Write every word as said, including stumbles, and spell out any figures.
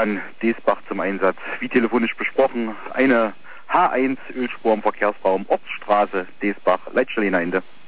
Florian Desbach zum Einsatz. Wie telefonisch besprochen, eine H eins Ölspur im Verkehrsraum Ortsstraße Desbach, Leitstelle Ende.